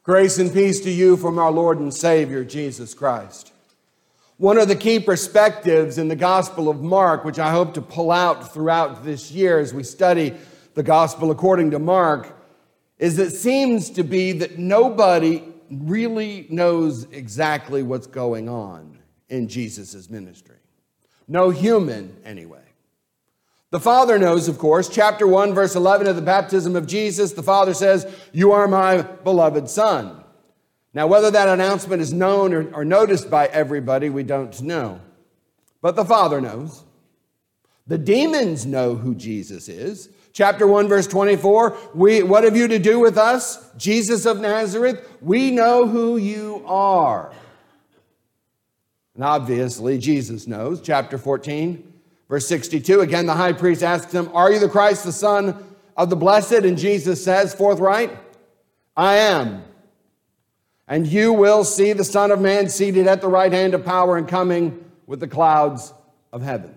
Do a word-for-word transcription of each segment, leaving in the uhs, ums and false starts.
Grace and peace to you from our Lord and Savior, Jesus Christ. One of the key perspectives in the Gospel of Mark, which I hope to pull out throughout this year as we study the Gospel according to Mark, is it seems to be that nobody really knows exactly what's going on in Jesus' ministry. No human, anyway. The Father knows, of course. Chapter one, verse eleven of the baptism of Jesus, the Father says, "You are my beloved Son." Now, whether that announcement is known or, or noticed by everybody, we don't know. But the Father knows. The demons know who Jesus is. Chapter one, verse twenty-four, we, what have you to do with us, Jesus of Nazareth? We know who you are. And obviously, Jesus knows. Chapter fourteen, verse sixty-two, again, the high priest asks him, "Are you the Christ, the Son of the Blessed?" And Jesus says forthright, "I am. And you will see the Son of Man seated at the right hand of power and coming with the clouds of heaven."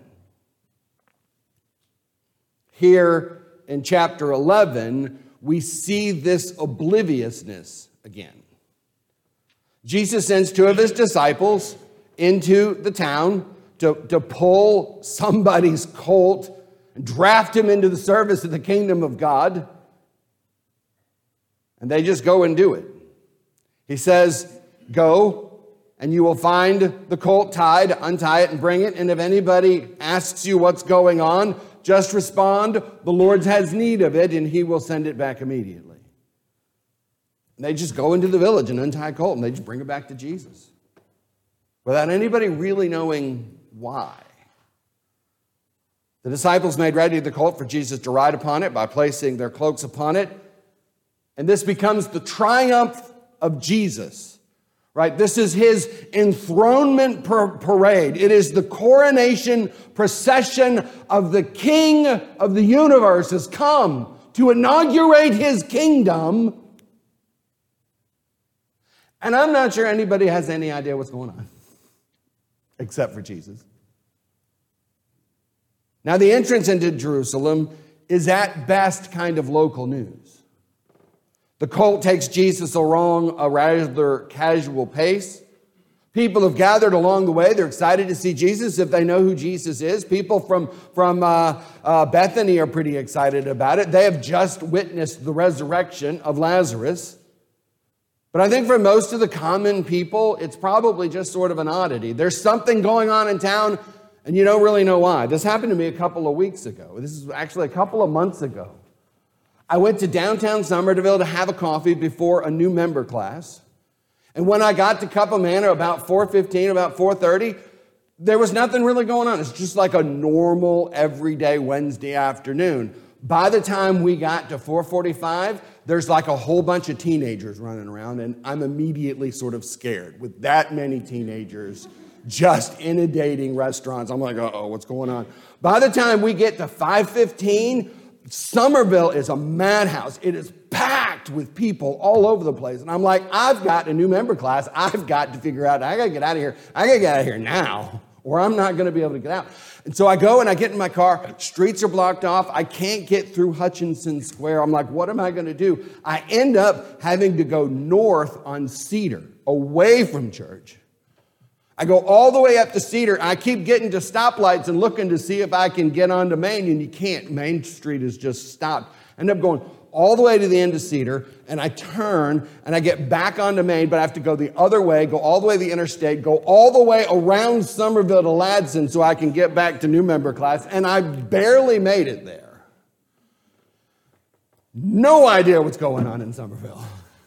Here in chapter eleven, we see this obliviousness again. Jesus sends two of his disciples into the town to, to pull somebody's colt and draft him into the service of the kingdom of God. And they just go and do it. He says, "Go, and you will find the colt tied, untie it and bring it. And if anybody asks you what's going on, just respond, 'The Lord has need of it,' and he will send it back immediately." And they just go into the village and untie a colt, and they just bring it back to Jesus without anybody really knowing why. The disciples made ready the colt for Jesus to ride upon it by placing their cloaks upon it. And this becomes the triumph of Jesus, right? This is his enthronement parade. It is the coronation procession of the King of the universe has come to inaugurate his kingdom. And I'm not sure anybody has any idea what's going on, except for Jesus. Now, the entrance into Jerusalem is at best kind of local news. The colt takes Jesus along a rather casual pace. People have gathered along the way. They're excited to see Jesus if they know who Jesus is. People from, from uh, uh, Bethany are pretty excited about it. They have just witnessed the resurrection of Lazarus. But I think for most of the common people, it's probably just sort of an oddity. There's something going on in town, and you don't really know why. This happened to me a couple of weeks ago. This is actually a couple of months ago. I went to downtown Somerville to have a coffee before a new member class. And when I got to Cup of Manor about four fifteen, about four thirty, there was nothing really going on. It's just like a normal, everyday Wednesday afternoon. By the time we got to four forty-five, there's like a whole bunch of teenagers running around, and I'm immediately sort of scared with that many teenagers just inundating restaurants. I'm like, uh-oh, what's going on? By the time we get to five fifteen, Somerville is a madhouse. It is packed with people all over the place. And I'm like, I've got a new member class. I've got to figure out, I got to get out of here. I got to get out of here now, or I'm not going to be able to get out. And so I go and I get in my car. Streets are blocked off. I can't get through Hutchinson Square. I'm like, what am I going to do? I end up having to go north on Cedar, away from church. I go all the way up to Cedar, and I keep getting to stoplights and looking to see if I can get onto Main, and you can't. Main Street is just stopped. I end up going all the way to the end of Cedar, and I turn, and I get back onto Main, but I have to go the other way, go all the way to the interstate, go all the way around Somerville to Ladson so I can get back to new member class, and I barely made it there. No idea what's going on in Somerville.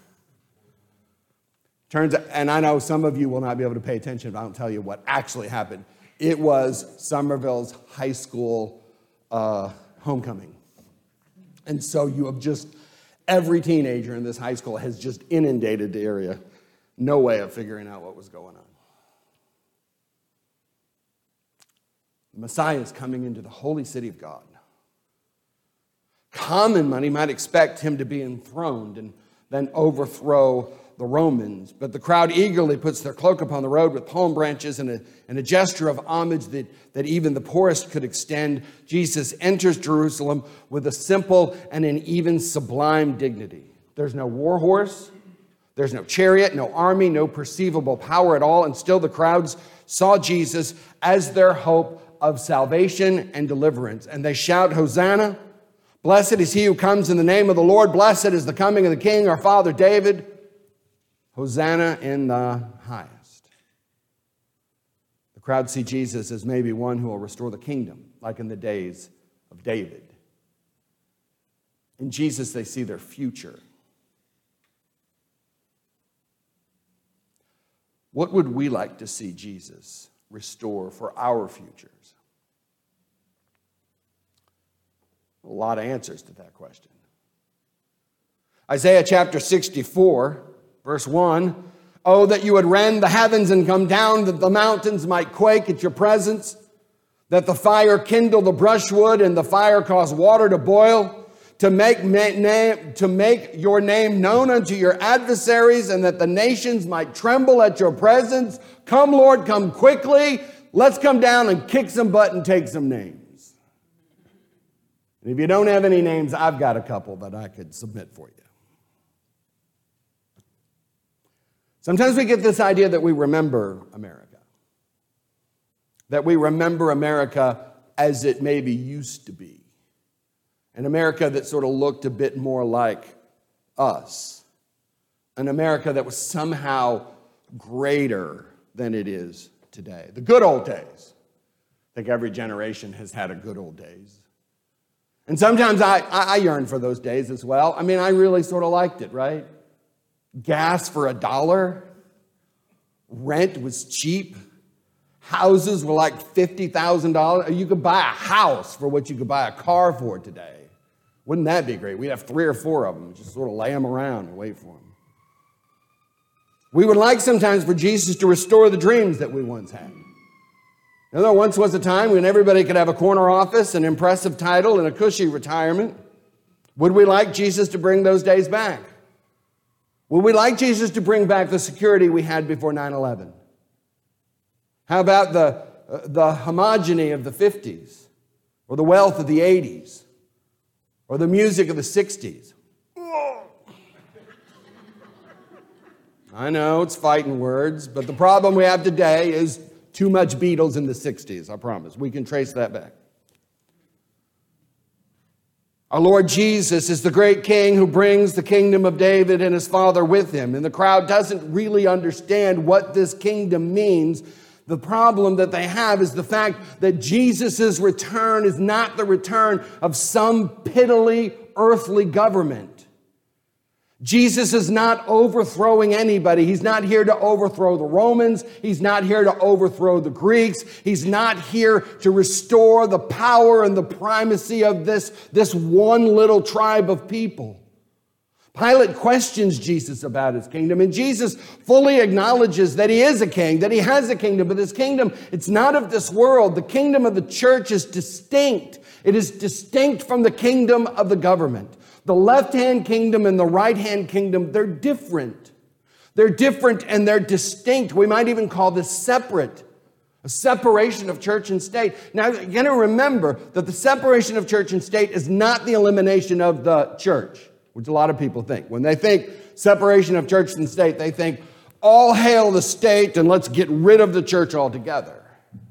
Turns out, and I know some of you will not be able to pay attention if I don't tell you what actually happened. It was Somerville's high school uh, homecoming. And so you have just, every teenager in this high school has just inundated the area. No way of figuring out what was going on. The Messiah is coming into the holy city of God. Common money might expect him to be enthroned and then overthrow the Romans. But the crowd eagerly puts their cloak upon the road with palm branches and a, and a gesture of homage that, that even the poorest could extend. Jesus enters Jerusalem with a simple and an even sublime dignity. There's no war horse. There's no chariot, no army, no perceivable power at all, and still the crowds saw Jesus as their hope of salvation and deliverance. And they shout, Hosanna! Blessed is he who comes in the name of the Lord. Blessed is the coming of the King, our father David. Hosanna in the highest. The crowd see Jesus as maybe one who will restore the kingdom, like in the days of David. In Jesus, they see their future. What would we like to see Jesus restore for our futures? A lot of answers to that question. Isaiah chapter sixty-four, verse one, oh, that you would rend the heavens and come down, that the mountains might quake at your presence, that the fire kindle the brushwood and the fire cause water to boil, to make, name, to make your name known unto your adversaries, and that the nations might tremble at your presence. Come, Lord, come quickly. Let's come down and kick some butt and take some names. And if you don't have any names, I've got a couple that I could submit for you. Sometimes we get this idea that we remember America. That we remember America as it maybe used to be. An America that sort of looked a bit more like us. An America that was somehow greater than it is today. The good old days. I think every generation has had a good old days. And sometimes I, I yearn for those days as well. I mean, I really sort of liked it, right? Gas for a dollar. Rent was cheap. Houses were like fifty thousand dollars. You could buy a house for what you could buy a car for today. Wouldn't that be great? We'd have three or four of them. Just sort of lay them around and wait for them. We would like sometimes for Jesus to restore the dreams that we once had. Now, there once was a time when everybody could have a corner office, an impressive title, and a cushy retirement. Would we like Jesus to bring those days back? Would we like Jesus to bring back the security we had before nine eleven? How about the, uh, the homogeny of the fifties? Or the wealth of the eighties? Or the music of the sixties? I know, it's fighting words, but the problem we have today is too much Beatles in the sixties, I promise. We can trace that back. Our Lord Jesus is the great King who brings the kingdom of David and his Father with him. And the crowd doesn't really understand what this kingdom means. The problem that they have is the fact that Jesus' return is not the return of some piddly earthly government. Jesus is not overthrowing anybody. He's not here to overthrow the Romans. He's not here to overthrow the Greeks. He's not here to restore the power and the primacy of this, this one little tribe of people. Pilate questions Jesus about his kingdom, and Jesus fully acknowledges that he is a king, that he has a kingdom, but this kingdom, it's not of this world. The kingdom of the church is distinct. It is distinct from the kingdom of the government. The left-hand kingdom and the right-hand kingdom, they're different. They're different and they're distinct. We might even call this separate, a separation of church and state. Now, you're going to remember that the separation of church and state is not the elimination of the church, which a lot of people think. When they think separation of church and state, they think, all hail the state and let's get rid of the church altogether.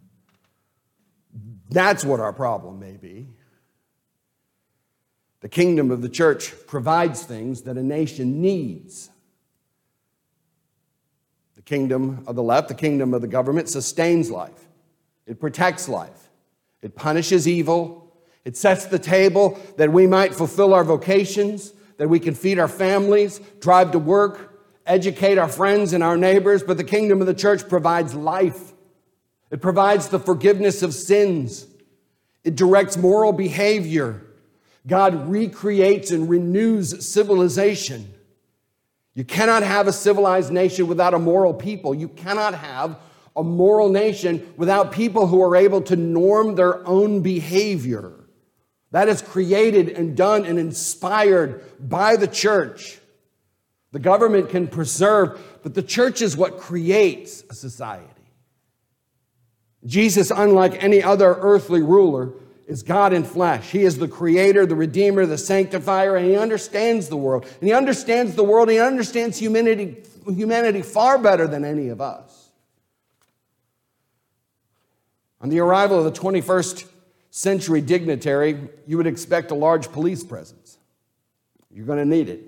That's what our problem may be. The kingdom of the church provides things that a nation needs. The kingdom of the left, the kingdom of the government, sustains life. It protects life. It punishes evil. It sets the table that we might fulfill our vocations, that we can feed our families, drive to work, educate our friends and our neighbors. But the kingdom of the church provides life. It provides the forgiveness of sins. It directs moral behavior. God recreates and renews civilization. You cannot have a civilized nation without a moral people. You cannot have a moral nation without people who are able to norm their own behavior. That is created and done and inspired by the church. The government can preserve, but the church is what creates a society. Jesus, unlike any other earthly ruler, is God in flesh. He is the creator, the redeemer, the sanctifier, and he understands the world. And he understands the world, and he understands humanity, humanity far better than any of us. On the arrival of the twenty-first century dignitary, you would expect a large police presence. You're going to need it.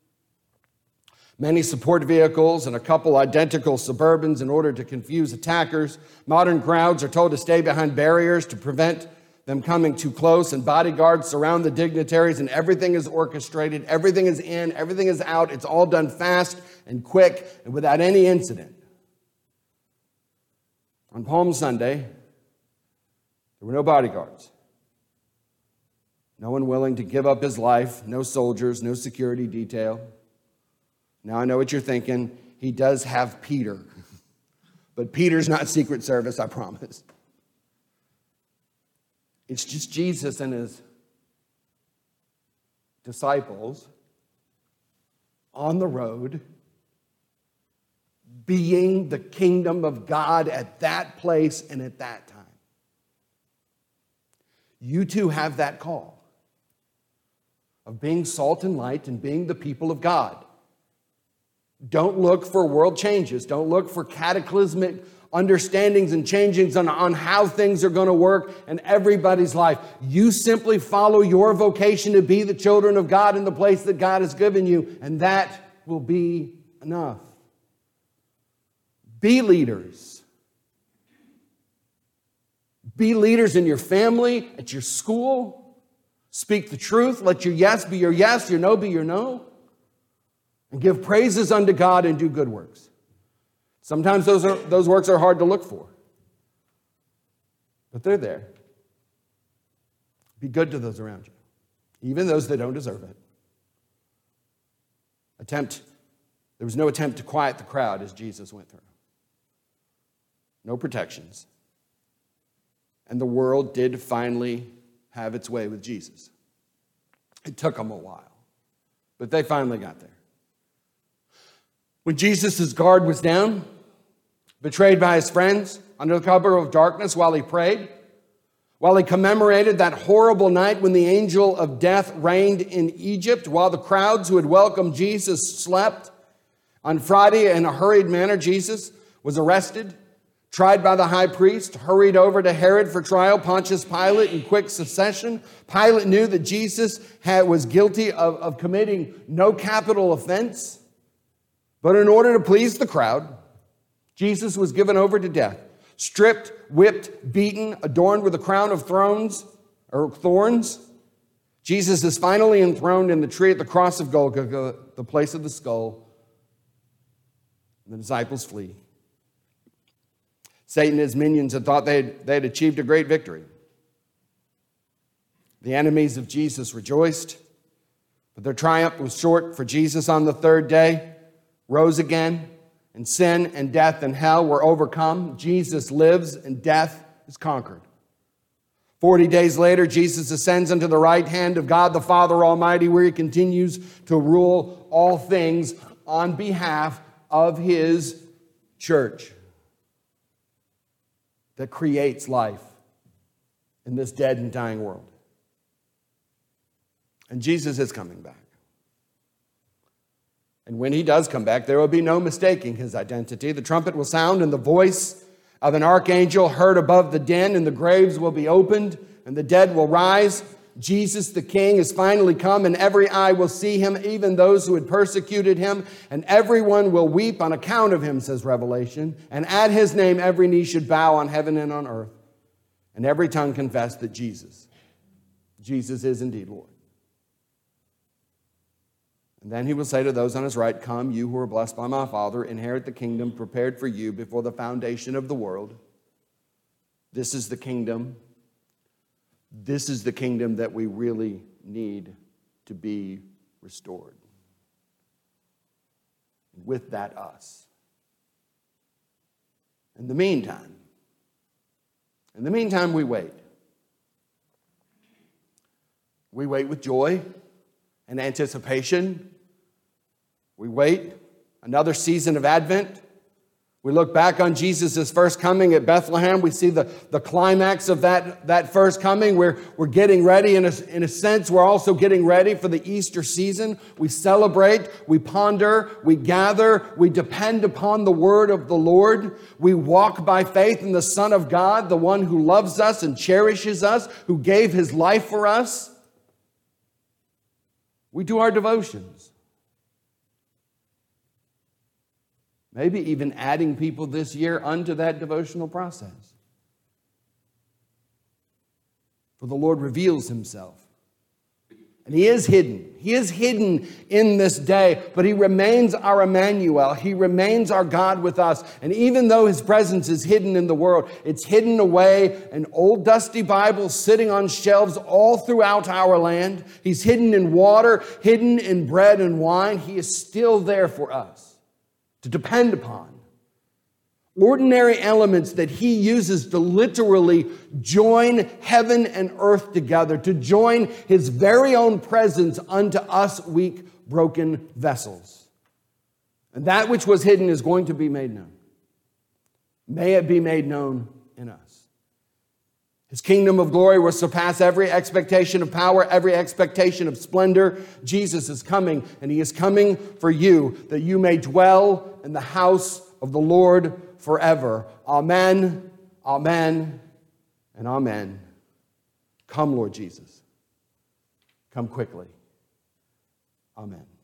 Many support vehicles and a couple identical Suburbans in order to confuse attackers. Modern crowds are told to stay behind barriers to prevent them coming too close, and bodyguards surround the dignitaries, and everything is orchestrated, everything is in, everything is out. It's all done fast and quick and without any incident. On Palm Sunday, there were no bodyguards. No one willing to give up his life, no soldiers, no security detail. Now I know what you're thinking. He does have Peter. But Peter's not Secret Service, I promise. It's just Jesus and his disciples on the road, being the kingdom of God at that place and at that time. You too have that call of being salt and light and being the people of God. Don't look for world changes. Don't look for cataclysmic understandings and changings on, on how things are going to work in everybody's life. You simply follow your vocation to be the children of God in the place that God has given you, and that will be enough. Be leaders. Be leaders in your family, at your school. Speak the truth. Let your yes be your yes, your no be your no. And give praises unto God and do good works. Sometimes those are those works are hard to look for. But they're there. Be good to those around you, even those that don't deserve it. Attempt, there was no attempt to quiet the crowd as Jesus went through. No protections. And the world did finally have its way with Jesus. It took them a while, but they finally got there. When Jesus' guard was down, betrayed by his friends, under the cover of darkness while he prayed, while he commemorated that horrible night when the angel of death reigned in Egypt, while the crowds who had welcomed Jesus slept, on Friday in a hurried manner, Jesus was arrested, tried by the high priest, hurried over to Herod for trial, Pontius Pilate in quick succession. Pilate knew that Jesus had, was guilty of, of committing no capital offense. But in order to please the crowd, Jesus was given over to death, stripped, whipped, beaten, adorned with a crown of thorns or thorns. Jesus is finally enthroned in the tree at the cross of Golgotha, the place of the skull. The disciples flee. Satan and his minions had thought they had, they had achieved a great victory. The enemies of Jesus rejoiced, but their triumph was short, for Jesus on the third day rose again, and sin and death and hell were overcome. Jesus lives, and death is conquered. Forty days later, Jesus ascends unto the right hand of God the Father Almighty, where he continues to rule all things on behalf of his church that creates life in this dead and dying world. And Jesus is coming back. And when he does come back, there will be no mistaking his identity. The trumpet will sound, and the voice of an archangel heard above the din, and the graves will be opened, and the dead will rise. Jesus the King has finally come, and every eye will see him, even those who had persecuted him, and everyone will weep on account of him, says Revelation. And at his name every knee should bow on heaven and on earth, and every tongue confess that Jesus, Jesus is indeed Lord. And then he will say to those on his right, "Come, you who are blessed by my Father, inherit the kingdom prepared for you before the foundation of the world." This is the kingdom. This is the kingdom that we really need to be restored. With that, us. In the meantime, in the meantime, we wait. We wait with joy and anticipation. We wait another season of Advent We look back on Jesus' first coming at Bethlehem. We see the, the climax of that, that first coming. We're, we're getting ready. In a, in a sense, we're also getting ready for the Easter season. We celebrate, we ponder, we gather, we depend upon the word of the Lord. We walk by faith in the Son of God, the one who loves us and cherishes us, who gave his life for us. We do our devotions. Maybe even adding people this year unto that devotional process. For the Lord reveals himself. And he is hidden. He is hidden in this day, but he remains our Emmanuel. He remains our God with us. And even though his presence is hidden in the world, it's hidden away in old dusty Bibles sitting on shelves all throughout our land. He's hidden in water, hidden in bread and wine. He is still there for us to depend upon. Ordinary elements that he uses to literally join heaven and earth together, to join his very own presence unto us weak, broken vessels. And that which was hidden is going to be made known. May it be made known in us. His kingdom of glory will surpass every expectation of power, every expectation of splendor. Jesus is coming, and he is coming for you, that you may dwell in the house of the Lord forever. Amen, amen, and amen. Come, Lord Jesus. Come quickly. Amen.